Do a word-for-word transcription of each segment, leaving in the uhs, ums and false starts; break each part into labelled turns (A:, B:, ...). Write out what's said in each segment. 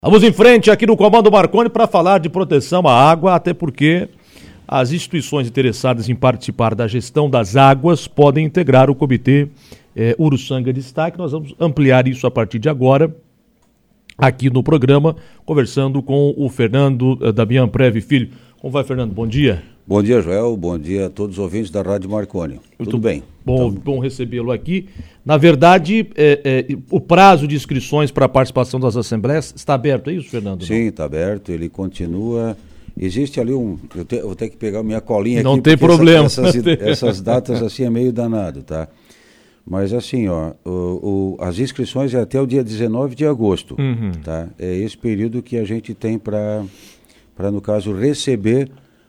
A: Vamos em frente aqui no Comando Marconi para falar de proteção à água, até porque as instituições interessadas em participar da gestão das águas podem integrar o Comitê eh, Uruçanga Destaque. Nós vamos ampliar isso a partir de agora, aqui no programa, conversando com o Fernando eh, Damião Preve Filho. Como vai, Fernando? Bom dia.
B: Bom dia, Joel. Bom dia a todos os ouvintes da Rádio Marconi. Muito Tudo bem?
A: Bom, então... bom recebê-lo aqui. Na verdade, é, é, o prazo de inscrições para a participação das assembleias está aberto, é isso, Fernando?
B: Sim, está aberto. Ele continua... Existe ali um... Eu, te, eu vou ter que pegar minha colinha
A: Não
B: aqui.
A: Não tem problema.
B: Essa, essas, essas datas assim é meio danado, tá? Mas assim, ó, o, o, as inscrições é até o dia dezenove de agosto, uhum. tá? É esse período que a gente tem para, para no caso, receber...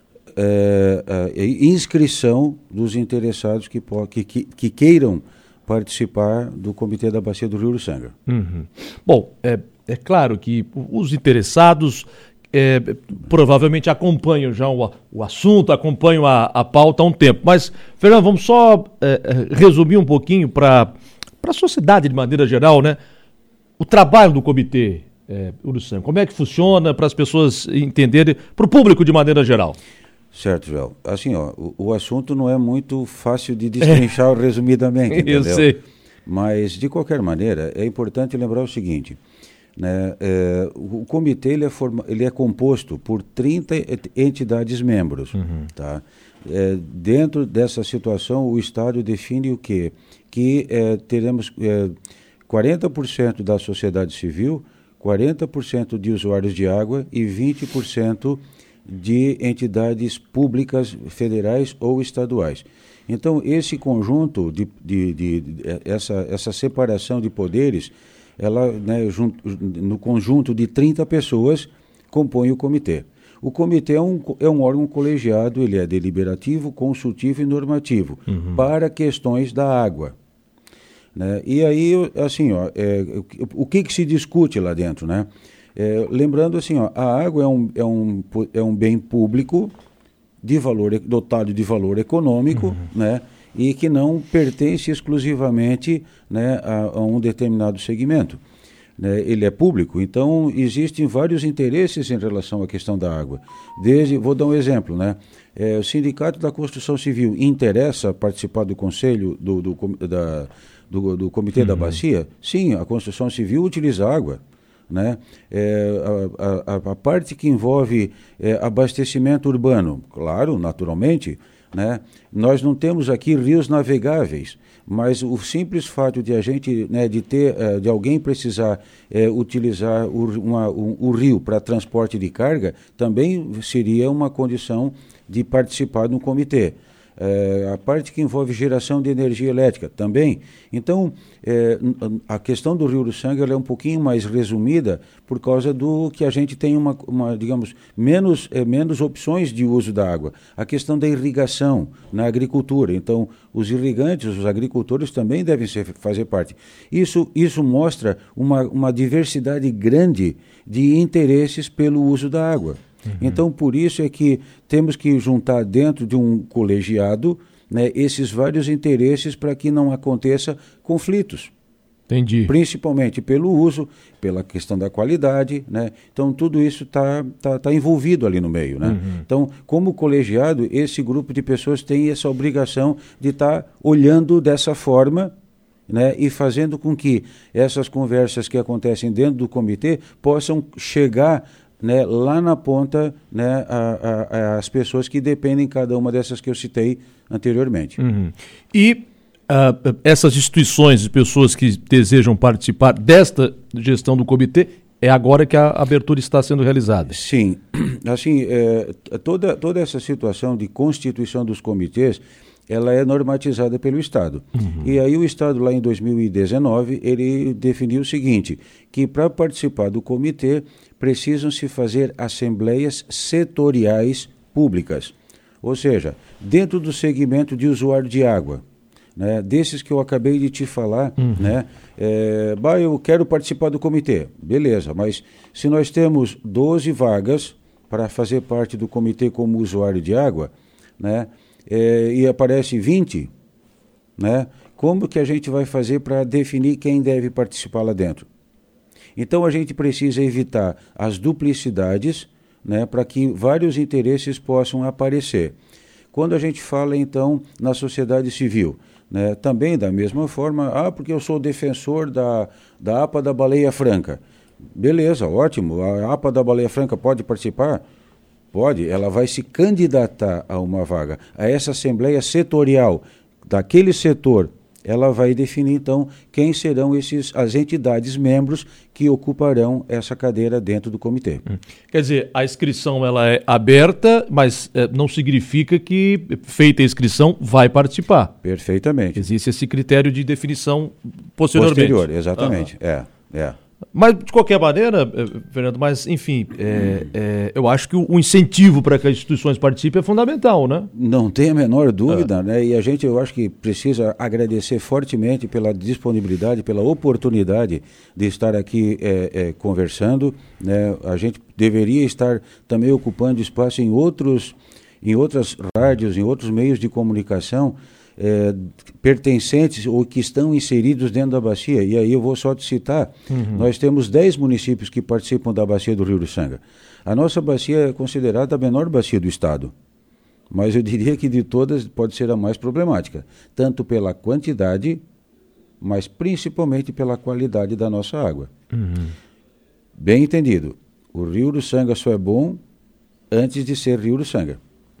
B: É, é, inscrição dos interessados que, que, que, que queiram participar do Comitê da Bacia do Rio Uruçanga.
A: Uhum. Bom, é, é claro que os interessados é, provavelmente acompanham já o, o assunto, acompanham a, a pauta há um tempo, mas, Fernando, vamos só é, resumir um pouquinho para a sociedade de maneira geral, né? O trabalho do Comitê é, Uruçanga, como é que funciona para as pessoas entenderem, para o público de maneira geral?
B: Certo, Joel. Assim, ó, o, o assunto não é muito fácil de destrinchar resumidamente, entendeu?
A: Eu sei.
B: Mas, de qualquer maneira, é importante lembrar o seguinte, né? É, o, o comitê ele é, forma, ele é composto por trinta entidades membros, uhum. tá? É, dentro dessa situação, o Estado define o quê? Que é, teremos é, quarenta por cento da sociedade civil, quarenta por cento de usuários de água e vinte por cento de entidades públicas federais ou estaduais. Então, esse conjunto, de, de, de, de essa, essa separação de poderes, ela, né, junto, no conjunto de trinta pessoas, compõe o comitê. O comitê é um, é um órgão colegiado, ele é deliberativo, consultivo e normativo, uhum. para questões da água. Né? E aí, assim, ó, é, o que, que se discute lá dentro, né? É, lembrando assim, ó, a água é um, é, um, é um bem público de valor, dotado de valor econômico, uhum. né, e que não pertence exclusivamente, né, a, a um determinado segmento. Né, ele é público, então existem vários interesses em relação à questão da água. Desde, vou dar um exemplo, né, é, o Sindicato da Construção Civil interessa participar do conselho do, do, da, do, do Comitê uhum. da Bacia? Sim, a construção civil utiliza água. Né? É, a, a, a parte que envolve é, abastecimento urbano, claro, naturalmente, né? Nós não temos aqui rios navegáveis, mas o simples fato de a gente, né, de ter, uh, de alguém precisar uh, utilizar o, uma, um, o rio para transporte de carga, também seria uma condição de participar de um comitê. É, a parte que envolve geração de energia elétrica também. Então, é, a questão do Rio Uruçanga ela é um pouquinho mais resumida por causa do que a gente tem uma, uma digamos, menos, é, menos opções de uso da água. A questão da irrigação na agricultura. Então, os irrigantes, os agricultores também devem ser, fazer parte. Isso, isso mostra uma, uma diversidade grande de interesses pelo uso da água. Uhum. Então, por isso é que temos que juntar dentro de um colegiado, né, esses vários interesses para que não aconteça conflitos.
A: Entendi.
B: Principalmente pelo uso, pela questão da qualidade, né? Então, tudo isso está tá, tá envolvido ali no meio, né? Uhum. Então, como colegiado, esse grupo de pessoas tem essa obrigação de estar tá olhando dessa forma, né, e fazendo com que essas conversas que acontecem dentro do comitê possam chegar, né, lá na ponta, né, a, a, a, as pessoas que dependem cada uma dessas que eu citei anteriormente.
A: Uhum. E uh, essas instituições e pessoas que desejam participar desta gestão do comitê, é agora que a abertura está sendo realizada?
B: Sim. Assim, é, toda, toda essa situação de constituição dos comitês, ela é normatizada pelo Estado. Uhum. E aí o Estado, lá em dois mil e dezenove, ele definiu o seguinte, que para participar do comitê precisam se fazer assembleias setoriais públicas. Ou seja, dentro do segmento de usuário de água, né, desses que eu acabei de te falar, uhum. né, é, bah, eu quero participar do comitê. Beleza, mas se nós temos doze vagas para fazer parte do comitê como usuário de água, né, É, e aparece vinte, né? Como que a gente vai fazer para definir quem deve participar lá dentro? Então a gente precisa evitar as duplicidades, né, para que vários interesses possam aparecer. Quando a gente fala, então, na sociedade civil, né, também da mesma forma, ah, porque eu sou defensor da, da A P A da Baleia Franca. Beleza, ótimo, a A P A da Baleia Franca pode participar? Pode, ela vai se candidatar a uma vaga. A essa assembleia setorial daquele setor, ela vai definir, então, quem serão esses, as entidades membros que ocuparão essa cadeira dentro do comitê.
A: Hum. Quer dizer, a inscrição ela é aberta, mas é, não significa que, feita a inscrição, vai participar.
B: Perfeitamente.
A: Existe esse critério de definição posteriormente.
B: Posterior, exatamente. Uhum. É, é.
A: Mas, de qualquer maneira, Fernando, mas, enfim, é, é, eu acho que o incentivo para que as instituições participem é fundamental, né?
B: Não tem a menor dúvida, é. né? E a gente, eu acho que precisa agradecer fortemente pela disponibilidade, pela oportunidade de estar aqui é, é, conversando, né? A gente deveria estar também ocupando espaço em outros, em outras rádios, em outros meios de comunicação, É, pertencentes ou que estão inseridos dentro da bacia. E aí eu vou só te citar, uhum. Nós temos dez municípios que participam da bacia do Rio Uruçanga. A nossa bacia é considerada a menor bacia do estado, mas eu diria que de todas pode ser a mais problemática, tanto pela quantidade, mas principalmente pela qualidade da nossa água. Uhum. Bem entendido, o Rio Uruçanga só é bom antes de ser Rio Uruçanga.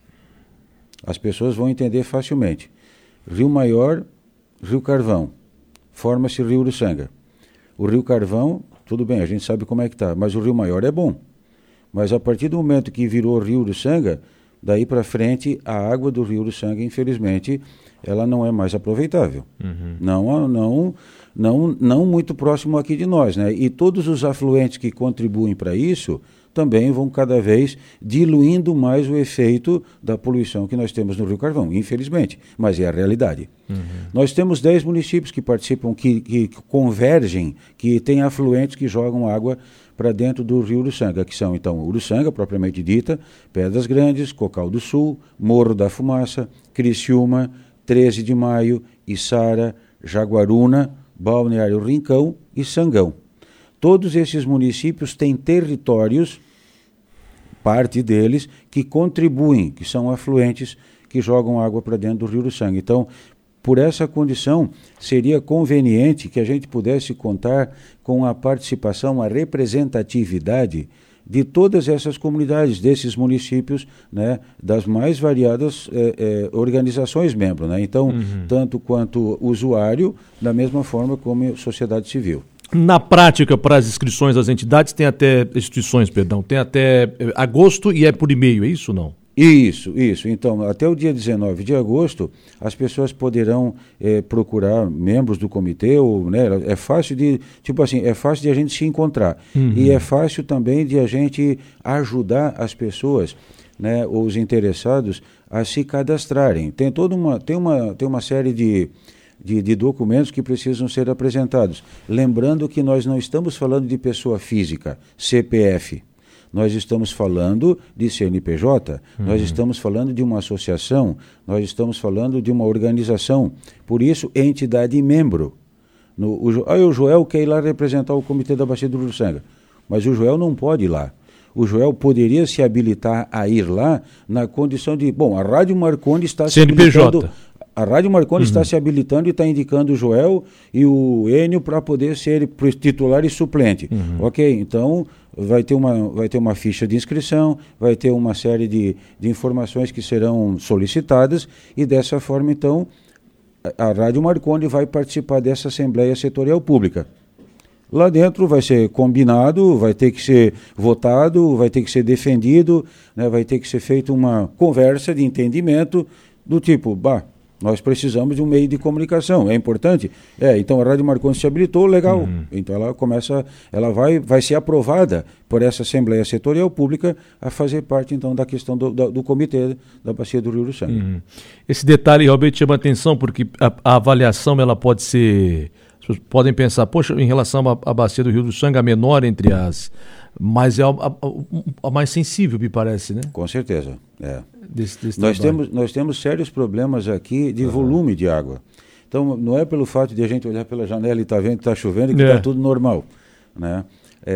B: As pessoas vão entender facilmente. Rio Maior, Rio Carvão, forma-se Rio Uruçanga. O Rio Carvão, tudo bem, a gente sabe como é que está, mas o Rio Maior é bom. Mas a partir do momento que virou Rio Uruçanga, daí para frente, a água do Rio Uruçanga, infelizmente, ela não é mais aproveitável. Uhum. Não, não, não, não muito próximo aqui de nós, né? E todos os afluentes que contribuem para isso também vão cada vez diluindo mais o efeito da poluição que nós temos no Rio Carvão, infelizmente, mas é a realidade. Uhum. Nós temos dez municípios que participam, que, que convergem, que têm afluentes que jogam água para dentro do Rio Uruçanga, que são, então, Uruçanga, propriamente dita, Pedras Grandes, Cocal do Sul, Morro da Fumaça, Criciúma, treze de maio, Içara, Jaguaruna, Balneário Rincão e Sangão. Todos esses municípios têm territórios, parte deles, que contribuem, que são afluentes, que jogam água para dentro do Rio Uruçanga. Então, por essa condição, seria conveniente que a gente pudesse contar com a participação, a representatividade de todas essas comunidades, desses municípios, né, das mais variadas eh, eh, organizações membros, né? Então, uhum. tanto quanto usuário, da mesma forma como sociedade civil.
A: Na prática, para as inscrições das entidades, tem até instituições, perdão, tem até agosto e é por e-mail, é isso ou não?
B: Isso, isso. Então, até o dia dezenove de agosto, as pessoas poderão eh, procurar membros do comitê, ou, né, é fácil de, tipo assim, é fácil de a gente se encontrar. Uhum. E é fácil também de a gente ajudar as pessoas, né, ou os interessados a se cadastrarem. Tem toda uma, tem uma, tem uma série de De, de documentos que precisam ser apresentados. Lembrando que nós não estamos falando de pessoa física, C P F. Nós estamos falando de C N P J, uhum. nós estamos falando de uma associação, nós estamos falando de uma organização. Por isso, entidade membro. No, o, ah, o Joel quer ir lá representar o Comitê da Bacia do Uruçanga, mas o Joel não pode ir lá. O Joel poderia se habilitar a ir lá na condição de... Bom, a Rádio Marconi está se habilitando... A Rádio Marconi uhum. está se habilitando e está indicando o Joel e o Enio para poder ser titular e suplente. Uhum. Ok, então vai ter, uma, vai ter uma ficha de inscrição, vai ter uma série de, de informações que serão solicitadas e dessa forma, então, a, a Rádio Marconi vai participar dessa Assembleia Setorial Pública. Lá dentro vai ser combinado, vai ter que ser votado, vai ter que ser defendido, né, vai ter que ser feita uma conversa de entendimento do tipo, bah, nós precisamos de um meio de comunicação, é importante? É, então a Rádio Marconi se habilitou, legal. Uhum. Então ela começa, ela vai, vai ser aprovada por essa Assembleia Setorial Pública a fazer parte, então, da questão do, do, do Comitê da Bacia do Rio Uruçanga. Uhum. Esse detalhe realmente chama atenção, porque a, a avaliação ela pode ser... As pessoas podem pensar, poxa, em relação à, à Bacia do Rio Uruçanga, a menor entre as... Mas é a, a, a mais sensível, me parece, né? Com certeza, é. Desse, desse nós, temos, nós temos sérios problemas aqui de uhum. volume de água. Então, não é pelo fato de a gente olhar pela janela e estar tá vendo que está chovendo que está é. tudo normal. né?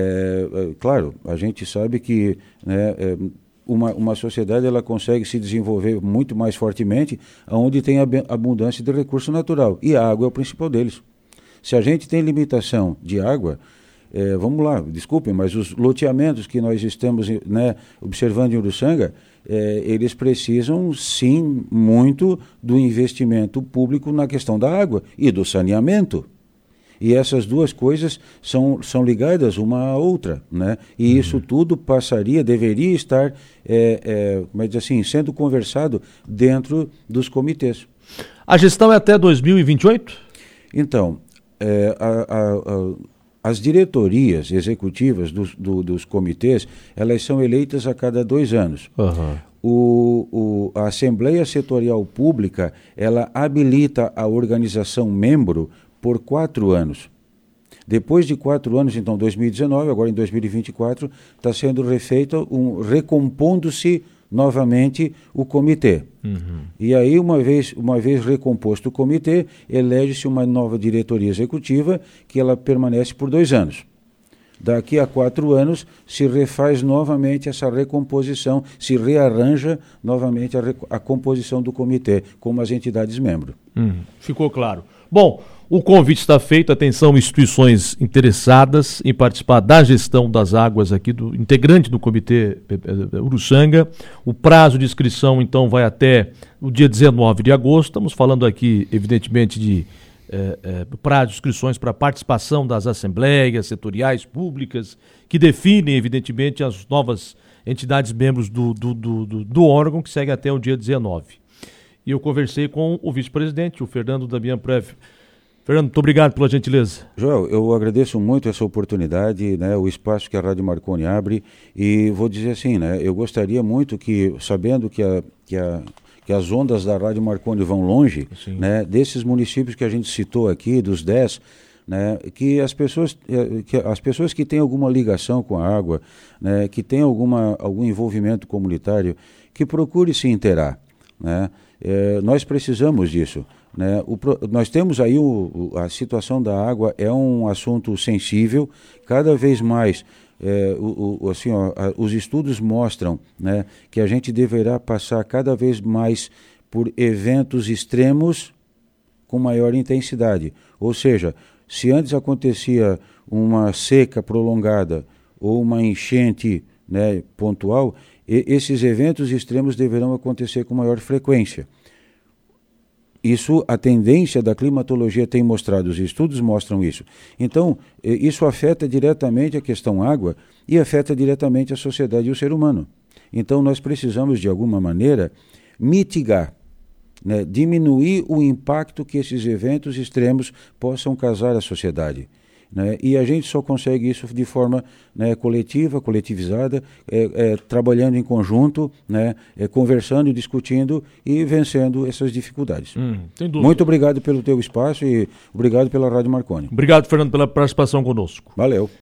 B: É, é, claro, a gente sabe que, né, é, uma, uma sociedade ela consegue se desenvolver muito mais fortemente onde tem abundância de recurso natural, e a água é o principal deles. Se a gente tem limitação de água, é, vamos lá, desculpem, mas os loteamentos que nós estamos, né, observando em Uruçanga, é, eles precisam sim muito do investimento público na questão da água e do saneamento. E essas duas coisas são, são ligadas uma à outra, né? E uhum. isso tudo passaria, deveria estar, é, é, como é dizer assim, sendo conversado dentro dos comitês.
A: A gestão é até dois mil e vinte e oito?
B: Então, é, a, a, a, as diretorias executivas dos, do, dos comitês, elas são eleitas a cada dois anos.
A: Uhum.
B: O, o, a Assembleia Setorial Pública, ela habilita a organização membro por quatro anos. Depois de quatro anos, então, dois mil e dezenove, agora em dois mil e vinte e quatro, está sendo refeito, um, recompondo-se novamente o comitê. Uhum. E aí, uma vez, uma vez recomposto o comitê, elege-se uma nova diretoria executiva que ela permanece por dois anos. Daqui a quatro anos se refaz novamente essa recomposição, se rearranja novamente a, a composição do comitê, como as entidades membros.
A: Hum, ficou claro. Bom, o convite está feito, atenção, instituições interessadas em participar da gestão das águas aqui, do integrante do Comitê Uruçanga. O prazo de inscrição, então, vai até o dia dezenove de agosto. Estamos falando aqui, evidentemente, de É, é, prazo de inscrições para participação das assembleias setoriais públicas, que definem, evidentemente, as novas entidades membros do, do, do, do, do órgão, que segue até o dia dezenove. E eu conversei com o vice-presidente, o Fernando Damian Prev. Fernando, muito obrigado pela gentileza.
B: Joel, eu agradeço muito essa oportunidade, né, o espaço que a Rádio Marconi abre, e vou dizer assim, né, eu gostaria muito que, sabendo que a... Que a que as ondas da Rádio Marconi vão longe, né, desses municípios que a gente citou aqui, dos dez, né, que, as pessoas, que as pessoas que têm alguma ligação com a água, né, que têm alguma, algum envolvimento comunitário, que procure se inteirar. Né? É, nós precisamos disso. Né? O, nós temos aí o, a situação da água, é um assunto sensível, cada vez mais. É, o, o, assim, ó, a, os estudos mostram, né, que a gente deverá passar cada vez mais por eventos extremos com maior intensidade. Ou seja, se antes acontecia uma seca prolongada ou uma enchente, né, pontual, e, esses eventos extremos deverão acontecer com maior frequência. Isso, a tendência da climatologia tem mostrado, os estudos mostram isso. Então, isso afeta diretamente a questão água e afeta diretamente a sociedade e o ser humano. Então, nós precisamos, de alguma maneira, mitigar, né, diminuir o impacto que esses eventos extremos possam causar à sociedade. Né? E a gente só consegue isso de forma, né, coletiva, coletivizada, é, é, trabalhando em conjunto, né, é, conversando, discutindo e vencendo essas dificuldades. Hum, sem dúvida. Muito obrigado pelo teu espaço e obrigado pela Rádio Marconi.
A: Obrigado, Fernando, pela participação conosco.
B: Valeu.